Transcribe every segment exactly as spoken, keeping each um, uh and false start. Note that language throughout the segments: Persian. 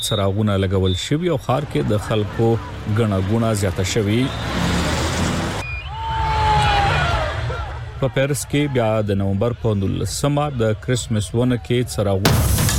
څراغونه لګول شوي او ښار کې د خلکو ګڼه ګوڼه زیاته شوې. په پیرس کې بیا د نومبر په نولسمه د کرسمس ونه کې څراغونه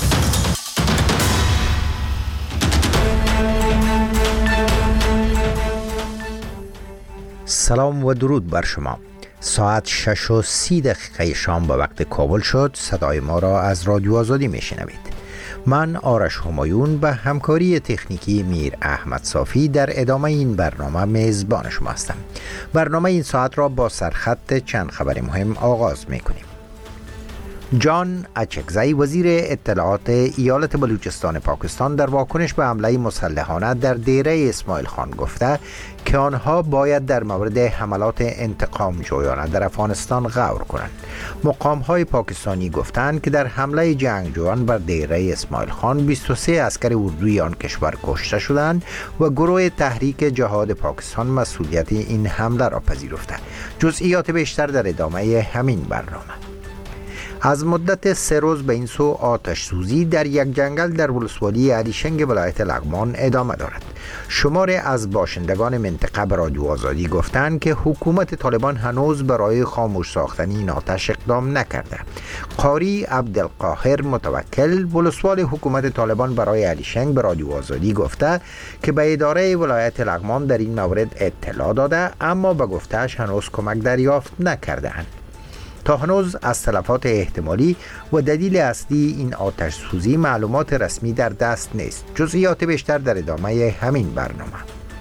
سلام و درود بر شما. ساعت شش و سی دقیقه شام به وقت کابل شد. صدای ما را از رادیو آزادی میشنوید. من آرش همایون به همکاری تکنیکی میر احمد صافی در ادامه این برنامه میزبان شما هستم. برنامه این ساعت را با سرخط چند خبر مهم آغاز میکنیم. جان اچکزی وزیر اطلاعات ایالت بلوچستان پاکستان در واکنش به حمله مسلحانه در دیره اسماعیل خان گفته که آنها باید در مورد حملات انتقام جویانه در افغانستان غور کنند. مقام‌های پاکستانی گفتند که در حمله جنگجویان بر دیره اسماعیل خان بیست و سه عسکر اردوی آن کشور کشته شدند و گروه تحریک جهاد پاکستان مسئولیت این حمله را پذیرفته. جزئیات بیشتر در ادامه همین برنامه. از مدت سه روز به این سو آتش سوزی در یک جنگل در ولسوالی علیشنگ ولایت لغمان ادامه دارد. شماری از باشندگان منطقه به رادیو آزادی گفتند که حکومت طالبان هنوز برای خاموش ساختن این آتش اقدام نکرده. قاری عبدالقاهر متوکل ولسوال حکومت طالبان برای علیشنگ به رادیو آزادی گفته که به اداره ولایت لغمان در این مورد اطلاع داده، اما به گفتهش هنوز کمک دریافت نکرده‌اند. تا هنوز از تلفات احتمالی و دلیل اصلی این آتش سوزی معلومات رسمی در دست نیست. جزئیات بیشتر در ادامه همین برنامه.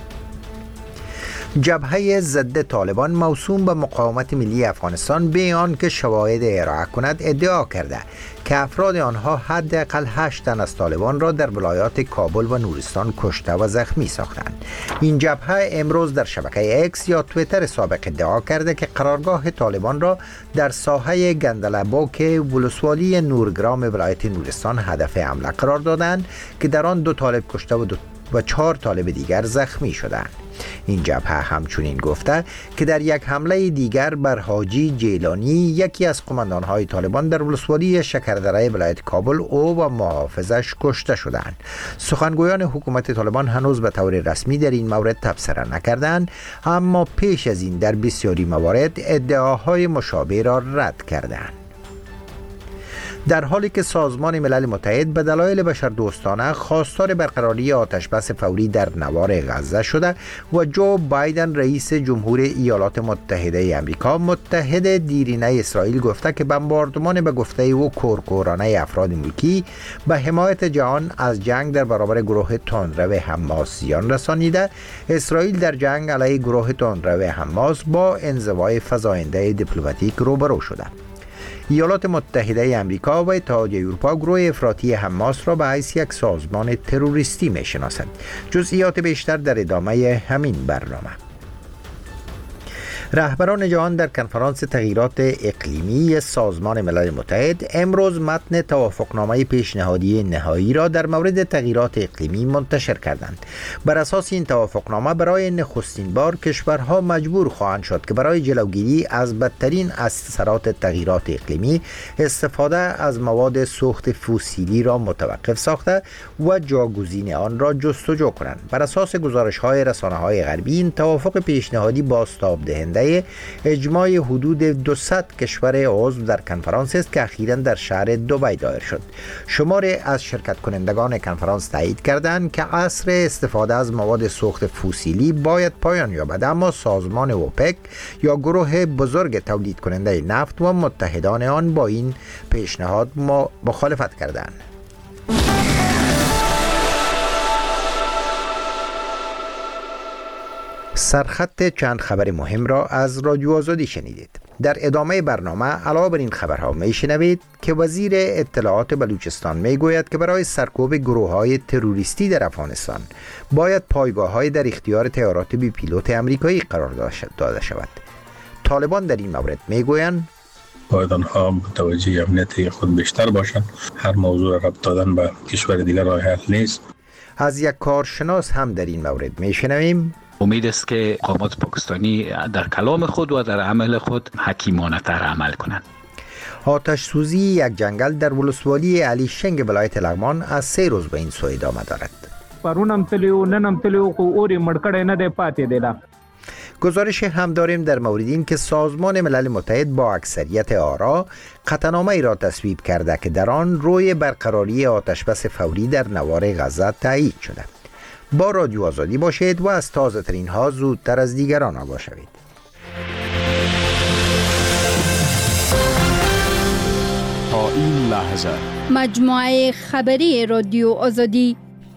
جبهه ضد طالبان موسوم به مقاومت ملی افغانستان به آن که شواهد ارائه کند ادعا کرده که افراد آنها حداقل هشت تن از طالبان را در ولایات کابل و نورستان کشته و زخمی ساختند. این جبهه امروز در شبکه اکس یا توییتر سابق ادعا کرده که قرارگاه طالبان را در ساحه گندلبوک ولسوالی نورگرام ولایت نورستان هدف حمله قرار دادند که در آن دو طالب کشته و دو و چهار طالب دیگر زخمی شدند. این جبهه همچنین گفته که در یک حمله دیگر بر حاجی جیلانی یکی از قماندانهای طالبان در ولسوالی شکردره ولایت کابل او و محافظش کشته شدند. سخنگویان حکومت طالبان هنوز به طور رسمی در این مورد تبصره نکردند، اما پیش از این در بسیاری موارد ادعاهای مشابه را رد کردند. در حالی که سازمان ملل متحد به دلایل بشردوستانه خواستار برقراری آتشبس فوری در نوار غزه شده و جو بایدن رئیس جمهور ایالات متحده آمریکا متحد دیرینه اسرائیل گفته که بمباردمان به گفته او کورکورانه افراد ملکی به حمایت جهان از جنگ در برابر گروه تندرو حماس زیان رسانیده، اسرائیل در جنگ علیه گروه تندرو حماس با انزوای فزاینده دیپلماتیک روبرو شده. ایالات متحده آمریکا و اتحادیه اروپا گروه افراطی حماس را به حیث یک سازمان تروریستی می‌شناسند. جزئیات بیشتر در ادامه همین برنامه. رهبران جهان در کنفرانس تغییرات اقلیمی سازمان ملل متحد امروز متن توافقنامه پیشنهادی نهایی را در مورد تغییرات اقلیمی منتشر کردند. بر اساس این توافقنامه برای نخستین بار کشورها مجبور خواهند شد که برای جلوگیری از بدترین اثرات تغییرات اقلیمی استفاده از مواد سوخت فسیلی را متوقف ساخته و جاگزین آن را جستجو کنند. بر اساس گزارش‌های رسانه‌های غربی این توافق پیشنهادی بازتاب دهنده اجماع حدود دویست کشور عضو در کنفرانس است که اخیراً در شهر دبی دایر شد. شماری از شرکت کنندگان کنفرانس تایید کردند که عصر استفاده از مواد سوخت فسیلی باید پایان یابد، اما سازمان اوپک یا گروه بزرگ تولید کننده نفت و متحدان آن با این پیشنهاد مخالفت کردند. سرخط چند خبر مهم را از رادیو آزادی شنیدید. در ادامه برنامه علاوه بر این خبرها میشنوید که وزیر اطلاعات بلوچستان میگوید که برای سرکوب گروه‌های تروریستی در افغانستان باید پایگاه‌های در اختیار طیارات بی پیلوت آمریکایی قرار داده شود. طالبان در این مورد میگویند باید آنها متوجه امنیت خود بیشتر باشند. هر موضوع را ربط دادن به کشور دیگر راه حل نیست. از یک کارشناس هم در این مورد میشنویم. امید است که مقامات پاکستانی در کلام خود و در عمل خود حکیمانه تر عمل کنند. آتش سوزی یک جنگل در ولسوالی علی شنگ ولایت لغمان از سه روز به این سو ادامه دارد. پرونم تلیو ننم تلیو خو اوری مړکړې نه دی پاتې دی لا. گزارش هم داریم در مورد این که سازمان ملل متحد با اکثریت آرا قطعنامه ای را تصویب کرده که در آن روی برقراری آتشبس فوری در نوار غزه تایید شده. با رادیو آزادی باشید و از تازه ترین ها زودتر از دیگران آگاه شوید. تا این لحظه مجموعه خبری رادیو آزادی.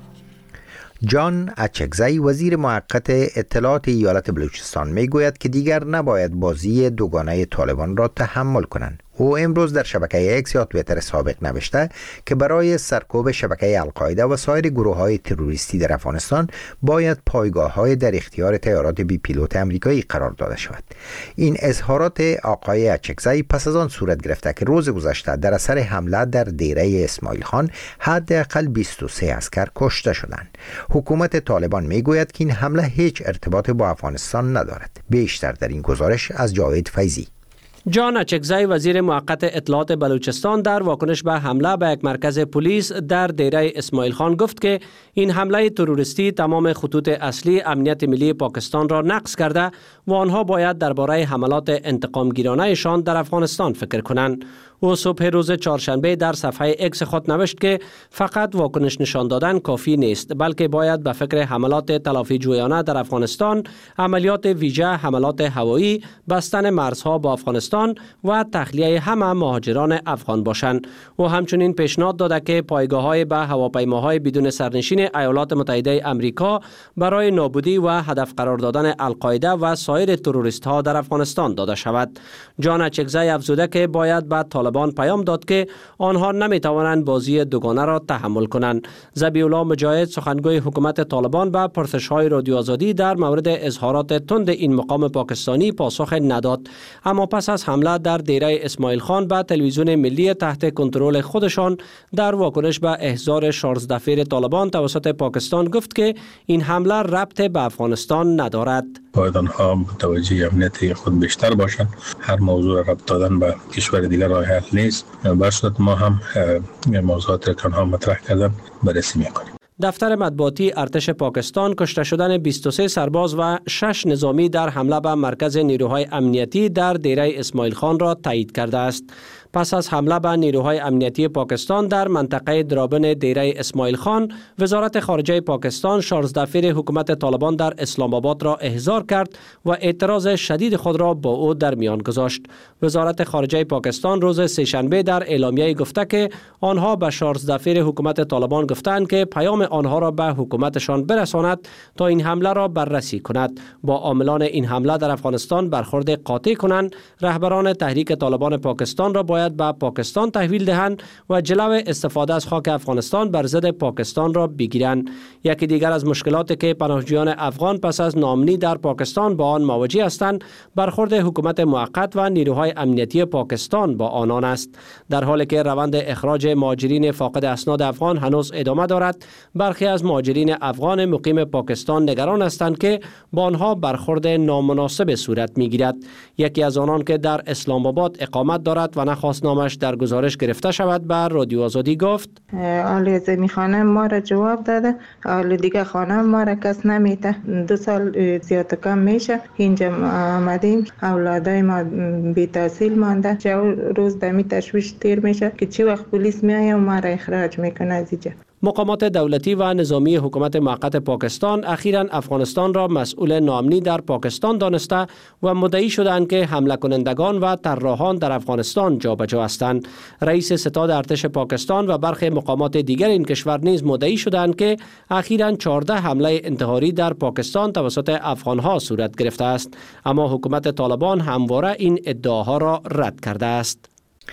جان اچکزی وزیر موقت اطلاعات ایالت بلوچستان میگوید که دیگر نباید بازی دوگانه طالبان را تحمل کنند. او امروز در شبکه اکس یا توییتر سابق نوشته که برای سرکوب شبکه القاعده و سایر گروه‌های تروریستی در افغانستان باید پایگاه‌های در اختیار طیارات بی پیلوت آمریکایی قرار داده شود. این اظهارات آقای اچکزی پس از آن صورت گرفته که روز گذشته در اثر حمله در دیره اسماعیل خان حداقل بیست و سه عسکر کشته شدند. حکومت طالبان میگوید که این حمله هیچ ارتباط با افغانستان ندارد. بیشتر در این گزارش از جاوید فیضی. جان اچکزی وزیر موقت اطلاعات بلوچستان در واکنش به حمله به یک مرکز پلیس در دیره اسماعیل خان گفت که این حمله تروریستی تمام خطوط اصلی امنیت ملی پاکستان را نقض کرده و آنها باید درباره حملات انتقامگیرانه‌شان در افغانستان فکر کنند. او صبح روز چهارشنبه در صفحه اکس خود نوشت که فقط واکنش نشان دادن کافی نیست، بلکه باید به فکر حملات تلافی جویانه در افغانستان، عملیات ویژه، حملات هوایی، بستن مرزها با افغانستان و تخلیه همه مهاجران افغان باشند. او همچنین پیشنهاد داده که پایگاه‌های به هواپیماهای بدون سرنشین ایالات متحده آمریکا برای نابودی و هدف قرار دادن القاعده و سایر تروریست‌ها در افغانستان داده شود. جان اچکزی افزوده که باید به طالبان پیام داد که آنها نمیتوانند بازی دوگانه را تحمل کنند. ذبیح الله مجاهد سخنگوی حکومت طالبان به پرسش‌های رادیو آزادی در مورد اظهارات تند این مقام پاکستانی پاسخ نداد، اما پس از حمله در دیره اسماعیل خان به تلویزیون ملی تحت کنترل خودشان در واکنش به احضار شارلز دفیر طالبان توسط پاکستان گفت که این حمله ربط به افغانستان ندارد. باید آنها متوجه امنیت خود بیشتر باشند. هر موضوع ربط دادن به کشور دیگر راه حل نیست. برصورت ما هم موضوعات را که آنها مطرح کردن بررسی میکنیم. دفتر مطبوعاتی ارتش پاکستان کشته شدن بیست و سه سرباز و شش نظامی در حمله به مرکز نیروهای امنیتی در دیره اسماعیل خان را تایید کرده است. پس از حمله به نیروهای امنیتی پاکستان در منطقه درابن دیره اسماعیل خان، وزارت خارجه پاکستان شارلز دفیر حکومت طالبان در اسلام آباد را احضار کرد و اعتراض شدید خود را با او در میان گذاشت. وزارت خارجه پاکستان روز سه‌شنبه در اعلامیه گفته که آنها به شارلز دفیر حکومت طالبان گفتند که پیام آنها را به حکومتشان برساند تا این حمله را بررسی کند، با عاملان این حمله در افغانستان برخورد قاطع کنند، رهبران تحریک طالبان پاکستان را باید به پاکستان تحویل دهند و جلو استفاده از خاک افغانستان بر ضد پاکستان را بگیرند. یکی دیگر از مشکلاتی که پناهجویان افغان پس از ناامنی در پاکستان با آن مواجه هستند، برخورد حکومت موقت و نیروهای امنیتی پاکستان با آنان است. در حالی که روند اخراج مهاجرین فاقد اسناد افغان هنوز ادامه دارد، برخی از مهاجرین افغان مقیم پاکستان نگران هستند که با آنها برخورد نامناسب صورت میگیرد. یکی از آنان که در اسلام آباد اقامت دارد و نخواست نامش در گزارش گرفته شود بر رادیو آزادی گفت: آل زمین خانه ما را جواب داده، آل دیگه خانه ما را کس نمیته. دو سال زیاد کم میشه اینجا آمدیم، اولادای ما بی تحصیل مانده. چه روز دمی تشویش تیر میشه که چی وقت پلیس میایه و ما را اخراج میکنه از اینجا. مقامات دولتی و نظامی حکومت موقت پاکستان اخیراً افغانستان را مسئول ناامنی در پاکستان دانسته و مدعی شدند که حمله کنندگان و طراحان در افغانستان جابجا هستند. رئیس ستاد ارتش پاکستان و برخی مقامات دیگر این کشور نیز مدعی شدند که اخیراً چهارده حمله انتحاری در پاکستان توسط افغانها صورت گرفته است، اما حکومت طالبان همواره این ادعاها را رد کرده است.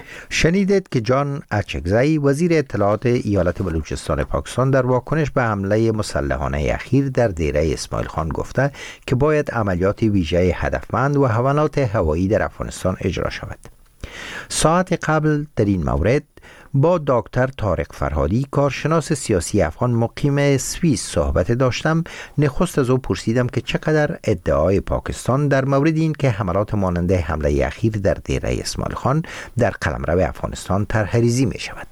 شنیدید که جان اچکزی وزیر اطلاعات ایالت بلوچستان پاکستان در واکنش به حمله مسلحانه اخیر در دیره اسماعیل خان گفته که باید عملیات ویژه هدفمند و حملات هوایی در افغانستان اجرا شود. ساعت قبل در این مورد با دکتر طارق فرهادی کارشناس سیاسی افغان مقیم سوئیس صحبت داشتم. نخست از او پرسیدم که چقدر ادعای پاکستان در مورد این که حملات مانند حمله اخیر در دیره اسماعیل خان در قلمرو افغانستان طرح‌ریزی می شود.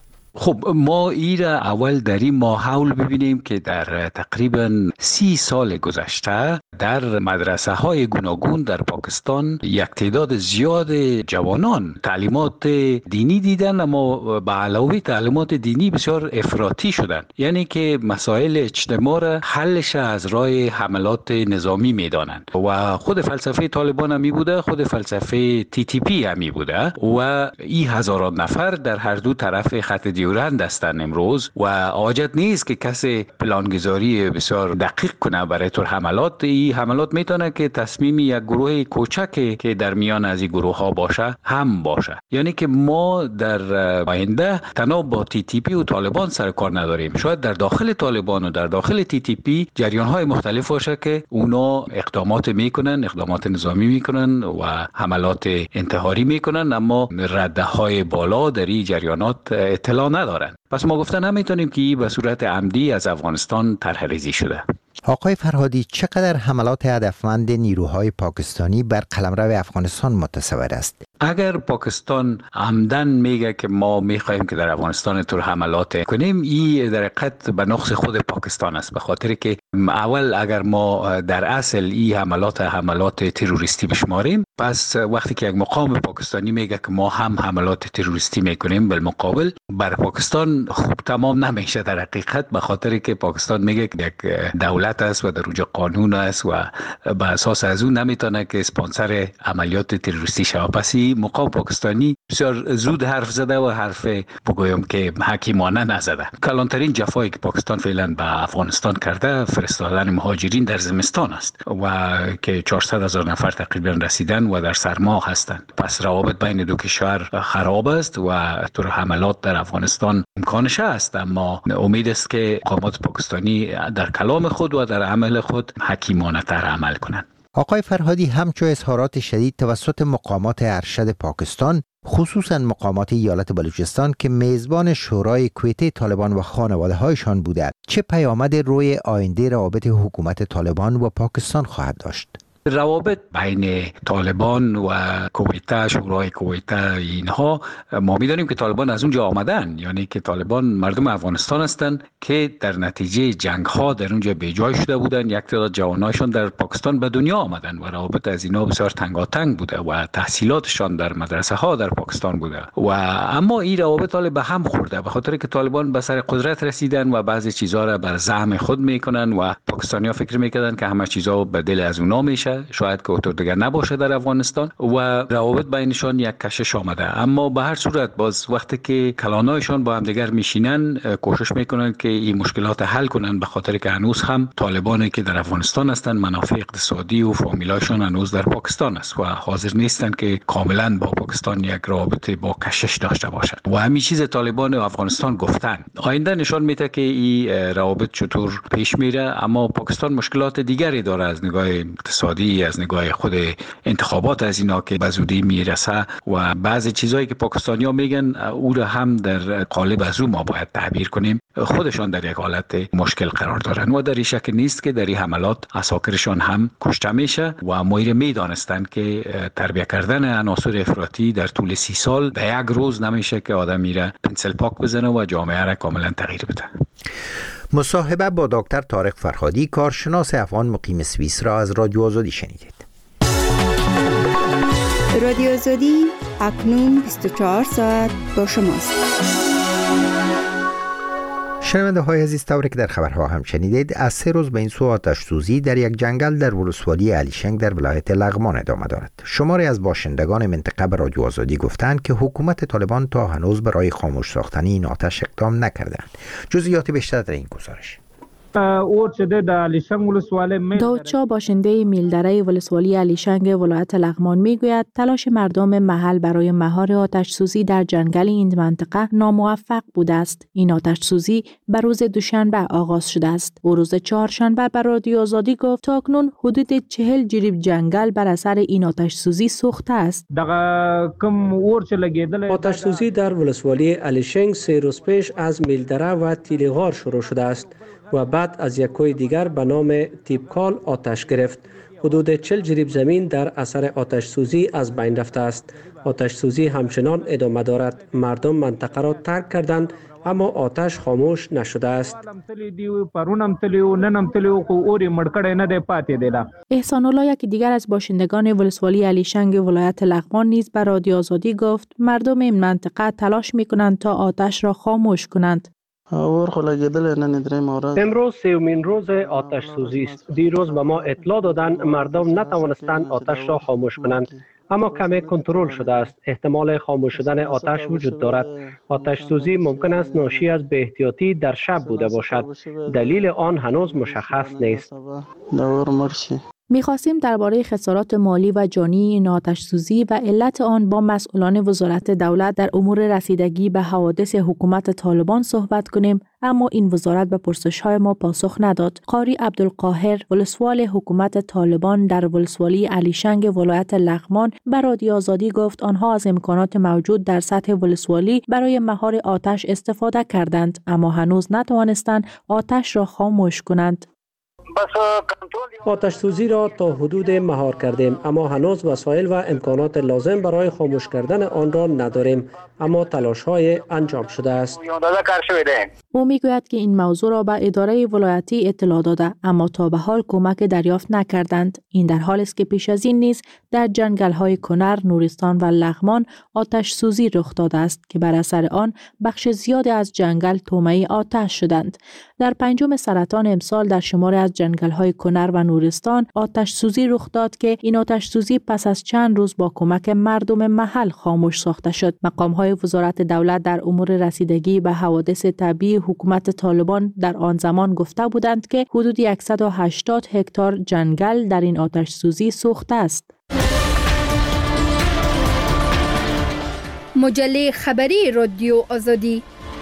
خب ما ایره اول در این ماحول ببینیم که در تقریبا سی سال گذشته در مدرسه های گوناگون در پاکستان یک تعداد زیاد جوانان تعلیمات دینی دیدن، اما به علاوه تعلیمات دینی بسیار افراطی شدن، یعنی که مسائل اجتماع را حلش از راه حملات نظامی میدانند و خود فلسفه طالبان هم می بوده، خود فلسفه تی تی پی هم می بوده و این هزاران نفر در هر دو طرف خط دیورند هستند امروز و حاجت نیست که کسی پلانگذاری بسیار دقیق کنه برای طور حملات. این حملات میتونه که تصمیم یک گروه کوچک که در میان از این گروه ها باشه هم باشه، یعنی که ما در آینده تنها با تی تی پی و طالبان سر کار نداریم، شاید در داخل طالبان و در داخل تی تی پی جریان های مختلف باشه که اونا اقدامات میکنن، اقدامات نظامی میکنن و حملات انتحاری میکنن، اما رده های بالا در این جریانات اطلاع ندارن. پس ما گفتن نمیتونیم که این به صورت عمدی از افغانستان طرح‌ریزی شده. آقای فرهادی، چقدر حملات هدفمند نیروهای پاکستانی بر قلمرو افغانستان متصور است؟ اگر پاکستان عمدن میگه که ما میخوایم که در افغانستان طور حملات کنیم، این در حقیقت به نقص خود پاکستان است، به خاطر که اول اگر ما در اصل این حملات حملات تروریستی بشماریم، پس وقتی که یک مقام پاکستانی میگه که ما هم حملات تروریستی میکنیم، بالمقابل بر پاکستان خوب تمام نمیشه در حقیقت، به خاطر که پاکستان میگه که یک دولت است و در اونجا قانون است و به اساس از اون نمیتونه که اسپانسر عملیات تروریستی شود. پس مقام پاکستانی بسیار زود حرف زده و حرف بگویم که حکیمانه نزده. کلانترین جفایی که پاکستان فعلا به افغانستان کرده فرستادن مهاجرین در زمستان است و که چهارصد هزار نفر تقریبا رسیدن و در سرما هستند. پس روابط بین دو کشور خراب است و طور حملات در افغانستان امکانش است، اما امید است که مقامات پاکستانی در کلام خود و در عمل خود حکیمانه تر عمل کنند. آقای فرهادی، همچو اظهارات شدید توسط مقامات ارشد پاکستان، خصوصا مقامات ایالت بلوچستان که میزبان شورای کویته طالبان و خانواده هایشان بوده، چه پیامد روی آینده روابط حکومت طالبان و پاکستان خواهد داشت؟ روابط بین طالبان و کویته، شورای کویته، اینها ما میدانیم که طالبان از اونجا آمدن، یعنی که طالبان مردم افغانستان هستند که در نتیجه جنگ ها در اونجا بیجای شده بودن، یک تعداد جوانایشان در پاکستان به دنیا آمدن و روابط از اینا بسیار تنگاتنگ بوده و تحصیلاتشان در مدرسه ها در پاکستان بوده و اما این روابط حالا به هم خورده به خاطر که طالبان به سر قدرت رسیدن و بعضی چیزا را بر زعم خود میکنن و پاکستانی‌ها فکر میکردن که همه چیزا به دل از اونا میشه، شاید که اونطور دیگر نباشه در افغانستان و روابط بینشان یک کشش آمده. اما به هر صورت باز وقتی که کلانایشان با هم دیگر میشینن کوشش میکنن که این مشکلات حل کنن، به خاطر که هنوز هم طالبانی که در افغانستان هستند منافع اقتصادی و فامیلاشون هنوز در پاکستان است و حاضر نیستن که کاملا با پاکستان یک رابطه با کشش داشته باشند و همین چیز طالبان و افغانستان گفتن. آینده نشان میده که این روابط چطور پیش میره، اما پاکستان مشکلات دیگری داره از نگاه اقتصادی، از نگاه خود انتخابات از اینا که به زودی میرسه و بعضی چیزایی که پاکستانی‌ها میگن او را هم در قالب از او ما باید تعبیر کنیم. خودشان در یک حالت مشکل قرار دارن و در این شک نیست که در این حملات عساکرشان هم کشته میشه و مایر میدانستن که تربیت کردن عناصر افراطی در طول سی سال در یک روز نمیشه که آدم میره پنسل پاک بزنه و جامعه را کاملا تغییر بده. مصاحبه با دکتر طارق فرهادی، کارشناس افغان مقیم سوئیس را از رادیو آزادی شنیدید. رادیو آزادی اکنون بیست و چهار ساعت با شماست. شنونده های عزیز، طوری که در خبرها هم شنیدید، از سه روز به این سو آتش سوزی در یک جنگل در ولسوالی علیشنگ در ولایت لغمان ادامه دارد. شماری از باشندگان منطقه به رادیو آزادی گفتند که حکومت طالبان تا هنوز برای خاموش ساختن این آتش اقدام نکردند. جزئیات بیشتر در این گزارش. اور چې د علیشنگ ولسوالی داود شاه باشنده میلدره ولسوالی علیشنگ ولایت لغمان میگوید تلاش مردم محل برای مهار آتش سوزی در جنگل این منطقه ناموفق بوده است. این آتش سوزی بر روز دوشنبه آغاز شده است. او روز چهارشنبه بر رادیو آزادی گفت تاکنون حدود چهل جریب جنگل بر اثر این آتش سوزی سوخته است. آتش سوزی در ولسوالی علیشنگ سه روز پیش از میلدره و تیلیغار شروع شده است و بعد از یک کوه دیگر به نام تیپکال آتش گرفت. حدود چهل جریب زمین در اثر آتش سوزی از بین رفته است. آتش سوزی همچنان ادامه دارد. مردم منطقه را ترک کردند اما آتش خاموش نشده است. احسان الله یکی دیگر از باشندگان ولسوالی علیشنگ ولایت لغمان نیز به رادیو آزادی گفت مردم این منطقه تلاش می‌کنند تا آتش را خاموش کنند. امروز سومین روز آتش سوزی است. دیروز به ما اطلاع دادند مردم نتوانستند آتش را خاموش کنند اما کمی کنترل شده است. احتمال خاموش شدن آتش وجود دارد. آتش سوزی ممکن است ناشی از بی احتیاطی در شب بوده باشد. دلیل آن هنوز مشخص نیست. می‌خواستیم درباره خسارات مالی و جانی این آتش سوزی و علت آن با مسئولان وزارت دولت در امور رسیدگی به حوادث حکومت طالبان صحبت کنیم، اما این وزارت به پرسش‌های ما پاسخ نداد. قاری عبدالقاهر، ولسوال حکومت طالبان در ولسوالی علیشنگ ولایت لغمان، به رادیو آزادی گفت آنها از امکانات موجود در سطح ولسوالی برای مهار آتش استفاده کردند، اما هنوز نتوانستند آتش را خاموش کنند. آتش سوزی را تا حدود مهار کردیم اما هنوز وسایل و امکانات لازم برای خاموش کردن آن را نداریم، اما تلاش های انجام شده است. او میگوید که این موضوع را به اداره ولایتی اطلاع داده اما تا به حال کمک دریافت نکردند. این در حالی است که پیش از این نیز در جنگل های کنر، نورستان و لغمان آتش سوزی رخ داده است که بر اثر آن بخش زیادی از جنگل طومه آتش شدند. در پنجم سرطان امسال در شماری از جنگل های کنر و نورستان آتش سوزی رخ داد که این آتش سوزی پس از چند روز با کمک مردم محل خاموش ساخته شد. مقام های وزارت دولت در امور رسیدگی به حوادث طبیعی حکومت طالبان در آن زمان گفته بودند که حدود صد و هشتاد هکتار جنگل در این آتش سوزی سوخته است. مجله خبری رادیو آزادی.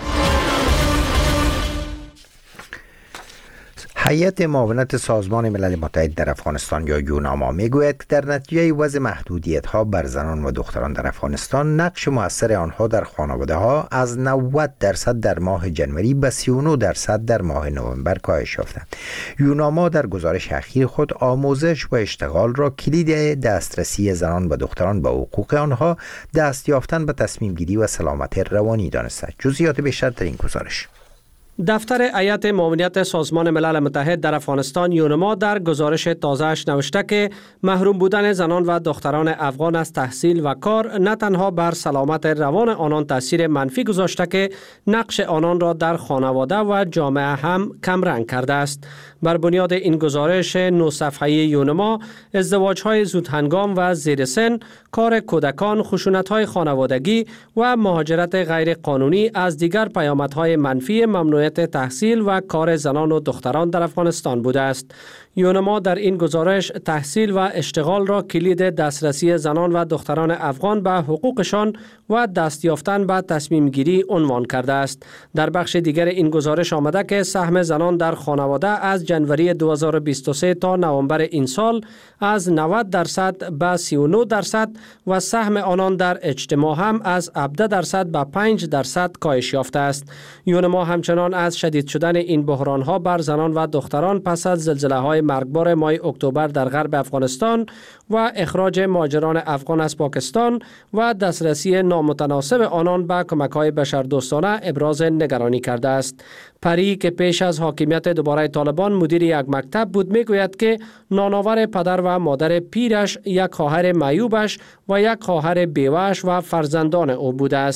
هیئت معاونت سازمان ملل متحد در افغانستان یا یوناما میگوید که در نتیجه وضع محدودیت‌ها بر زنان و دختران در افغانستان نقش مؤثر آنها در خانواده‌ها از نود درصد در ماه جنوری به سی و نه درصد در ماه نوامبر کاهش یافته. یوناما در گزارش اخیر خود آموزش و اشتغال را کلید دسترسی زنان و دختران به حقوق آنها، دست یافتن به تصمیم گیری و سلامت روانی دانسته. جزئیات بیشتر در این گزارش. دفتر هیئت معاونت سازمان ملل متحد در افغانستان یونما در گزارش تازه‌اش نوشته که محروم بودن زنان و دختران افغان از تحصیل و کار نه تنها بر سلامت روان آنان تاثیر منفی گذاشته که نقش آنان را در خانواده و جامعه هم کمرنگ کرده است. بر بنیاد این گزارش نه صفحه‌ای یونما، ازدواج‌های زودهنگام و زیر سن، کار کودکان، خشونت‌های خانوادگی و مهاجرت غیر قانونی از دیگر پیامدهای منفی ممنوع تحصیل و کار زنان و دختران در افغانستان بوده است. یونما در این گزارش تحصیل و اشتغال را کلید دسترسی زنان و دختران افغان به حقوقشان و دست یافتن به تصمیم گیری عنوان کرده است. در بخش دیگر این گزارش آمده که سهم زنان در خانواده از جنوری دو هزار و بیست و سه تا نوامبر این سال از نود درصد به سی و نه درصد و سهم آنان در اجتماع هم از هفده درصد به پنج درصد کاهش یافته است. یونما همچنان از شدید شدن این بحران‌ها بر زنان و دختران پس از زلزله‌های مرگبار ماه اکتبر در غرب افغانستان و اخراج مهاجران افغان از پاکستان و دسترسی نامتناسب آنان به کمک‌های بشردوستانه ابراز نگرانی کرده است. پری که پیش از حاکمیت دوباره طالبان مدیر یک مکتب بود میگوید که نانآور پدر و مادر پیرش، یک خواهر معیوبش و یک خواهر بیوه‌اش و فرزندان او بوده است.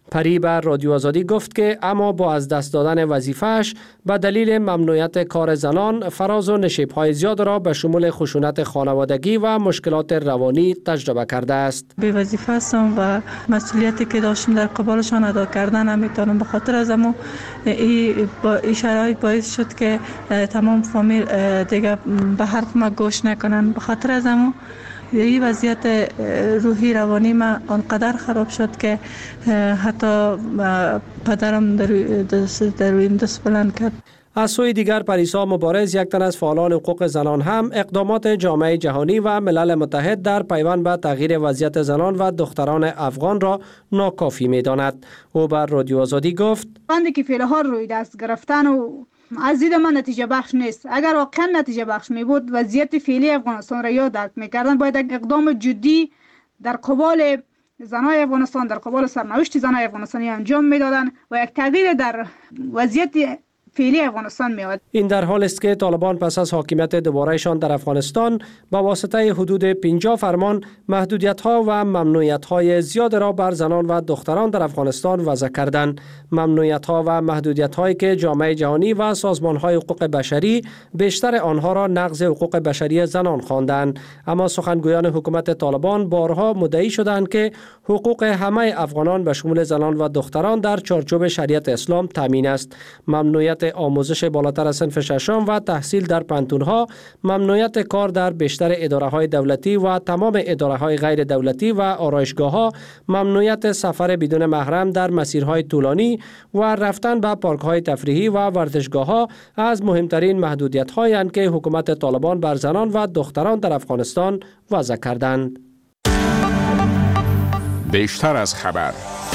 پری بر رادیو آزادی گفت که اما با از دست دادن وظیفه‌اش به دلیل ممنوعیت کار زنان فراز و نشیب‌های زیاد را به شمول خشونت خانوادگی و مشکلات روانی تجربه کرده است. به وظیفه هستم و مسئولیتی که داشتم در قبالشان ادا کردن نمیتونم. به خاطر از امو این با این شرایط باعث شد که تمام فامیل دیگه به حرف ما گوش نکنن. به خاطر از امو این وضعیت روحی روانی من آنقدر خراب شد که حتی پدرم در در رویم دست بلند کرد. از سوی دیگر پریسا مبارز، یک تن از فعالان حقوق زنان، هم اقدامات جامعه جهانی و ملل متحد در پیوند به تغییر وضعیت زنان و دختران افغان را ناکافی می‌داند. او بر رادیو آزادی گفت: بندی که فعلها روی دست گرفتن و از دید من نتیجه بخش نیست. اگر واقعا نتیجه بخش می بود وضعیت فعلی افغانستان را یاد درک می‌کردن. باید یک اقدام جدی در قبال زنای افغانستان، در قبال سرنوشت زنای افغانستانی انجام میدادن و یک تغییر در وضعیت فعلی افغانستان میاد. این در حال است که طالبان پس از حاکمیت دوبارهشان در افغانستان با واسطه حدود پنجاه فرمان محدودیت‌ها و ممنوعیت‌های زیاد را بر زنان و دختران در افغانستان وضع کردند. ممنوعیت‌ها و محدودیت‌هایی که جامعه جهانی و سازمان‌های حقوق بشری بیشتر آنها را نقض حقوق بشری زنان خواندند. اما سخنگویان حکومت طالبان بارها مدعی شدند که حقوق همه افغانان به شمول زنان و دختران در چارچوب شریعت اسلام تامین است. ممنوعیت آموزش بالاتر از صنف ششم و تحصیل در پانتون‌ها، ممنوعیت کار در بیشتر اداره‌های دولتی و تمام اداره‌های غیر دولتی و آرایشگاه‌ها، ممنوعیت سفر بدون محرم در مسیرهای طولانی و رفتن به پارک‌های تفریحی و ورزشگاه‌ها از مهمترین محدودیت‌هایی اند که حکومت طالبان بر زنان و دختران در افغانستان وضع کردند. بیشتر از خبر.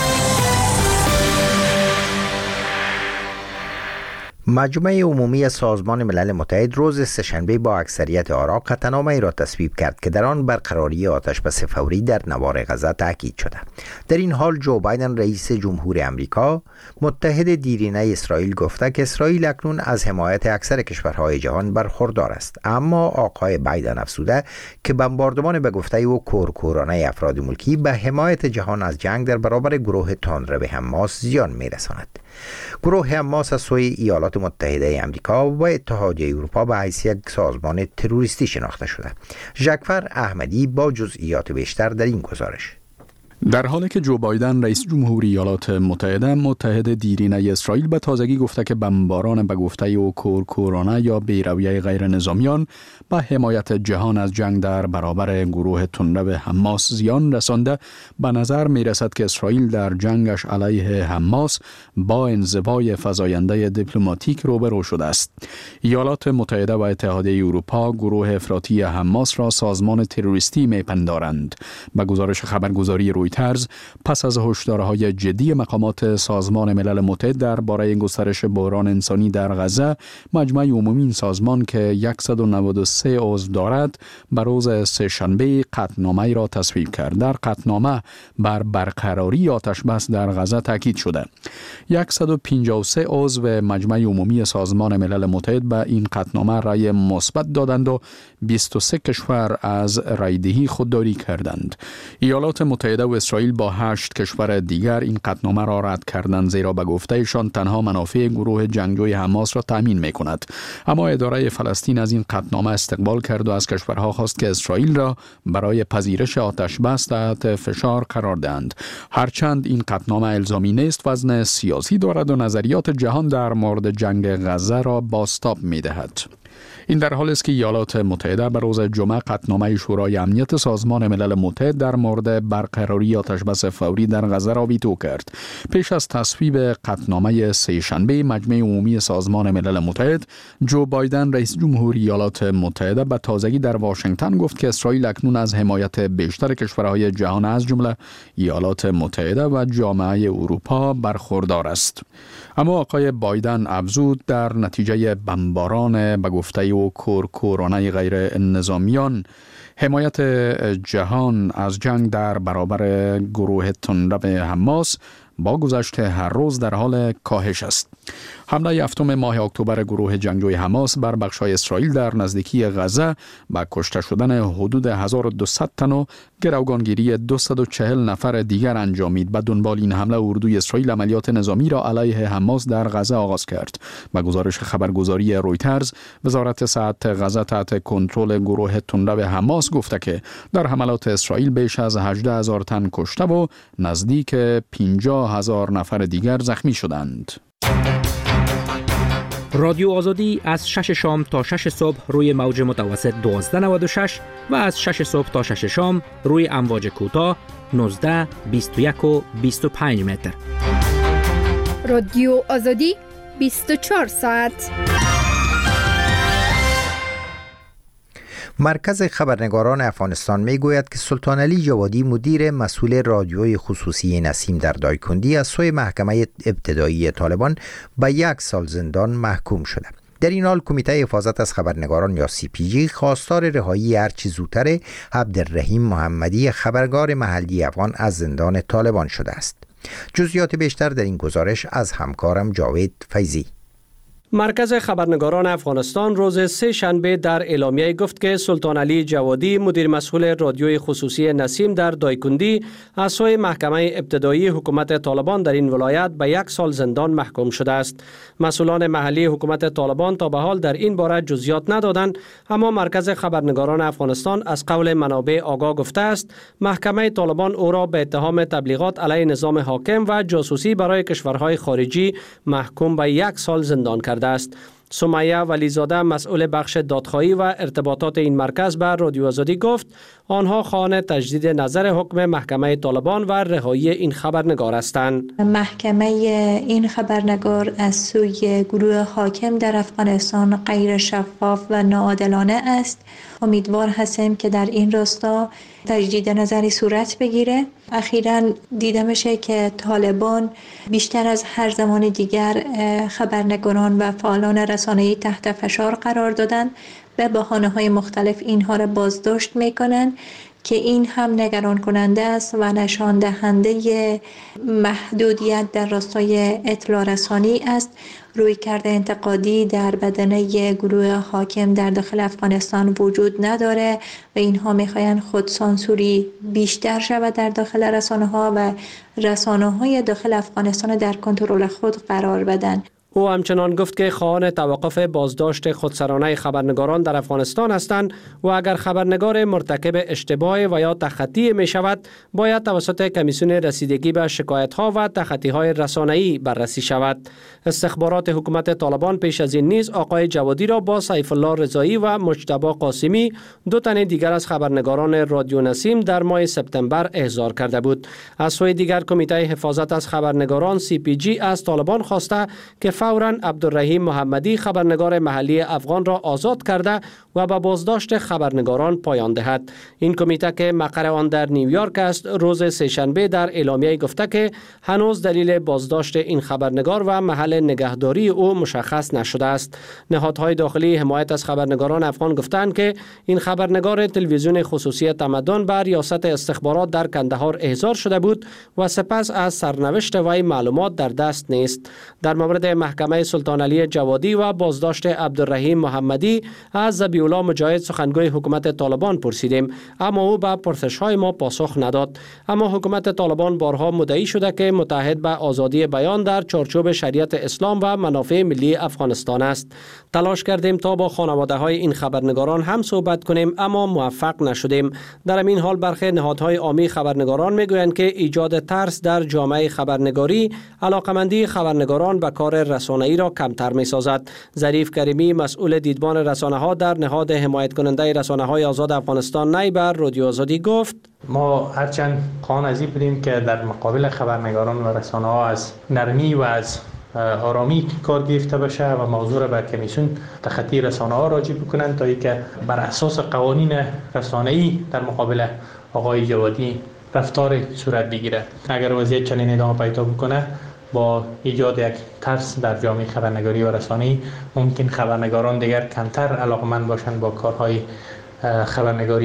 مجمع عمومی سازمان ملل متحد روز سه‌شنبه با اکثریت آرا قطعنامه‌ای را تصویب کرد که در آن برقراری آتش‌بس فوری در نوار غزه تاکید شده. در این حال جو بایدن رئیس جمهور آمریکا متحد دیرینه اسرائیل گفته که اسرائیل اکنون از حمایت اکثر کشورهای جهان برخوردار است، اما آقای بایدن افزوده که بمباردمان به گفته او کورکورانه افراد ملکی به حمایت جهان از جنگ در برابر گروه تندرو حماس زیان می‌رساند. گروه حماس از سوی ایالات متحده آمریکا و اتحادیه اروپا به حیث یک سازمان تروریستی شناخته شده. ژکفر احمدی با جزئیات بیشتر در این گزارش. در حالی که جو بایدن رئیس جمهوری ایالات متحده متحد دیرینه اسرائیل به تازگی گفته که بمباران به گفته او کورکورانه یا بیرویه غیر نظامیان به حمایت جهان از جنگ در برابر گروه تندرو حماس زیان رسانده، به نظر می رسد که اسرائیل در جنگش علیه حماس با انزوای فزاینده دیپلماتیک روبرو شده است. ایالات متحده و اتحادیه اروپا گروه افراطی حماس را سازمان تروریستی می پندارند. به گزارش خبرگزاری رویترز، پس از هشدارهای جدی مقامات سازمان ملل متحد درباره گسترش بحران انسانی در غزه، مجمع عمومی این سازمان که صد و نود و سه عضو دارد به روز سه‌شنبه قطعنامه‌ای را تصویب کرد. در قطعنامه بر برقراری آتش‌بس در غزه تاکید شده. صد و پنجاه و سه عضو مجمع عمومی سازمان ملل متحد به این قطعنامه رأی مثبت دادند و بیست و سه کشور از رأی‌دهی خودداری کردند. ایالات متحده و اسرائیل با هشت کشور دیگر این قطعنامه را رد کردند، زیرا به گفتهشان تنها منافع گروه جنگجوی حماس را تامین می‌کند. اما اداره فلسطین از این قطعنامه استقبال کرد و از کشورها خواست که اسرائیل را برای پذیرش آتش‌بس تحت فشار قرار دهند. هرچند این قطعنامه الزامی نیست، وزن سیاسی دارد و نظریات جهان در مورد جنگ غزه را بازتاب می‌دهد. این در حالی است که ایالات متحده به روز جمعه قطعنامه شورای امنیت سازمان ملل متحد در مورد برقراری آتش‌بس فوری در غزه را ویتو کرد. پیش از تصویب قطعنامه سه‌شنبه مجمع عمومی سازمان ملل متحد، جو بایدن رئیس جمهوری ایالات متحده به تازگی در واشنگتن گفت که اسرائیل اکنون از حمایت بیشتر کشورهای جهان از جمله ایالات متحده و جامعه اروپا برخوردار است. اما آقای بایدن افزود در نتیجه بمباران به گفته او کورکورانه غیر نظامیان، حمایت جهان از جنگ در برابر گروه تندرو حماس با گذشت هر روز در حال کاهش است. حمله هفتم ماه اکتبر گروه جنگجوی حماس بر بخش‌های اسرائیل در نزدیکی غزه با کشته شدن حدود هزار و دویست تن و گروگانگیری دویست و چهل نفر دیگر انجامید. به دنبال این حمله اردوی اسرائیل عملیات نظامی را علیه حماس در غزه آغاز کرد. به گزارش خبرگزاری رویترز، وزارت صحت غزه تحت کنترل گروه تندرو حماس گفته که در حملات اسرائیل بیش از هجده هزار تن کشته و نزدیک پنجاه هزار نفر دیگر زخمی شدند. رادیو آزادی از شش شام تا شش صبح روی موج متوسط دوازده نود و شش و از شش صبح تا شش شام روی امواج کوتاه نوزده، بیست و یک و بیست و پنج متر. رادیو آزادی بیست و چهار ساعت. مرکز خبرنگاران افغانستان می گوید که سلطان علی جوادی مدیر مسئول رادیوی خصوصی نسیم در دایکندی از سوی محکمه ابتدایی طالبان به یک سال زندان محکوم شده. در این حال کمیته حفاظت از خبرنگاران یا سی پی جی خواستار رهایی هرچه زودتر عبدالرحیم محمدی خبرنگار محلی افغان از زندان طالبان شده است. جزئیات بیشتر در این گزارش از همکارم جاوید فیضی. مرکز خبرنگاران افغانستان روز سه شنبه در اعلامیه گفت که سلطان علی جوادی مدیر مسئول رادیوی خصوصی نسیم در دایکندی از سوی محکمه ابتدایی حکومت طالبان در این ولایت به یک سال زندان محکوم شده است. مسئولان محلی حکومت طالبان تا به حال در این باره جزئیات ندادند، اما مرکز خبرنگاران افغانستان از قول منابع آگاه گفته است محکمه طالبان او را به اتهام تبلیغات علیه نظام حاکم و جاسوسی برای کشورهای خارجی محکوم به یک سال زندان کرده است. سمیه ولیزاده مسئول بخش دادخواهی و ارتباطات این مرکز به رادیو آزادی گفت آنها خواهان تجدید نظر حکم محکمه طالبان و رهایی این خبرنگار هستند. محکمه این خبرنگار از سوی گروه حاکم در افغانستان غیر شفاف و ناعادلانه است. امیدوار هستیم که در این راستا تجدید نظری صورت بگیره. اخیراً دیده میشه که طالبان بیشتر از هر زمان دیگر خبرنگاران و فعالان رسانه‌ای تحت فشار قرار دادن و بهانه‌های مختلف اینها را بازداشت میکنن که این هم نگران کننده است و نشان دهنده محدودیت در راستای اطلاع رسانی است. رویکرد انتقادی در بدنه گروه حاکم در داخل افغانستان وجود نداره و اینها میخواین خود سانسوری بیشتر شود در داخل رسانه ها و رسانه های داخل افغانستان در کنترل خود قرار بدن. او همچنان گفت که خواهان توقف بازداشت خودسرانه خبرنگاران در افغانستان هستند و اگر خبرنگار مرتکب اشتباه و یا تخطی می شود باید توسط کمیسیون رسیدگی به شکایت ها و تخطی های رسانه‌ای بررسی شود. استخبارات حکومت طالبان پیش از این نیز آقای جوادی را با سیف الله رضایی و مجتبی قاسمی دو تن دیگر از خبرنگاران رادیو نسیم در ماه سپتامبر احضار کرده بود. از سوی دیگر کمیته حفاظت از خبرنگاران سی پی جی از طالبان خواسته که فوراً عبدالرحیم محمدی خبرنگار محلی افغان را آزاد کرده و به بازداشت خبرنگاران پایان دهد. این کمیته که مقر آن در نیویورک است روز سه‌شنبه در اعلامیه گفته که هنوز دلیل بازداشت این خبرنگار و محل نگهداری او مشخص نشده است. نهادهای داخلی حمایت از خبرنگاران افغان گفتند که این خبرنگار تلویزیون خصوصی تمدن بر ریاست استخبارات در کندهار احضار شده بود و سپس از سرنوشت وی معلومات در دست نیست. در مورد محکمه سلطان علی جوادی و بازداشت عبدالرحیم محمدی از ذبیح‌الله مجاهد سخنگوی حکومت طالبان پرسیدیم، اما او به پرسش‌های ما پاسخ نداد. اما حکومت طالبان بارها مدعی شده که متحد به آزادی بیان در چارچوب شریعت اسلام و منافع ملی افغانستان است. تلاش کردیم تا با خانواده‌های این خبرنگاران هم صحبت کنیم اما موفق نشدیم. در این حال برخی نهادهای عامی خبرنگاران میگویند که ایجاد ترس در جامعه خبرنگاری علاقمندی خبرنگاران به کار رسانه‌ای را کمتر می‌سازد. ظریف کریمی مسئول دیدبان رسانه‌ها در نهاد حمایت کننده رسانه‌های آزاد افغانستان نی بر رادیو آزادی گفت ما هرچند خواهان از این بودیم که در مقابل خبرنگاران و رسانه‌ها از نرمی و از آرامی کار گرفته بشه و موضوع را به کمیسیون تخطی رسانه‌ها راجع بکنند تا اینکه بر اساس قوانین رسانه‌ای در مقابل آقای جوادی رفتار صورت بگیره. اگر وضعیت چنین ادامه پیدا بکنه با ایجاد یک ترس در جامعه خبرنگاری و رسانه‌ای ممکن خبرنگاران دیگر کمتر علاقمند باشند با کارهای خبرنگاری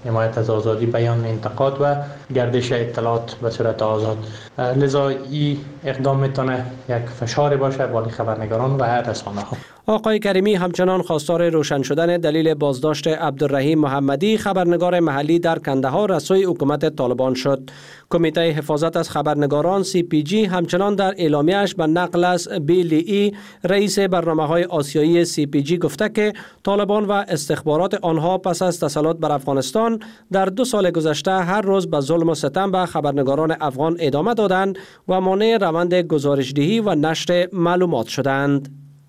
حمایت از آزادی بیان، انتقاد و گردش اطلاعات به صورت آزاد. لذا این اقدام میتونه یک فشار باشه بالای خبرنگاران و رسانه‌ها. آقای کریمی همچنان خواستار روشن شدن دلیل بازداشت عبدالرحیم محمدی، خبرنگار محلی در کندهار، رسوی حکومت طالبان شد. کمیته حفاظت از خبرنگاران سی پی جی همچنان در اعلامیه‌اش به نقل از بیلی ای رئیس برنامه‌های آسیایی سی پی جی گفته که طالبان و استخبارات آنها پس از تسلط بر افغانستان در دو سال گذشته هر روز به ظلم و ستم به خبرنگاران افغان ادامه دادند و مانع روند گزارشدهی و نشر معلومات شدند.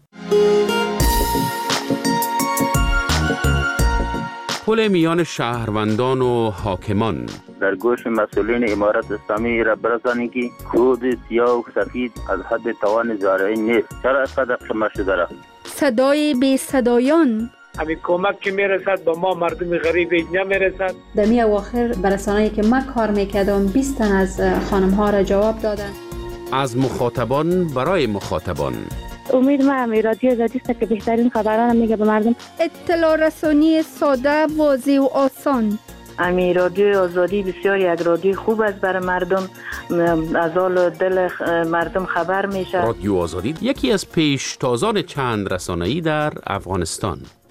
پل میان شهروندان و حاکمان در گوش مسئولین امارت اسلامی را برسانید که کود سیاه و سفید از حد توان زارعی نیست. چرا اینقدر قمه شده را؟ صدای بی صدایان، همین کمک که میرسد به ما مردم غریب نمیرسد. در می اواخر برسانه‌ای که من کار میکردم بیست تن از خانم ها را جواب دادن. از مخاطبان برای مخاطبان. امید ما همی رادیو آزادی است که بهترین خبران میگه به مردم. اطلاع رسانی ساده، واضح و آسان. امی رادیو آزادی بسیار یک رادیو خوب است برای مردم، از حال دل مردم خبر میشه. رادیو آزادی یکی از پیشتازان چند رسانه‌ای در افغانستان.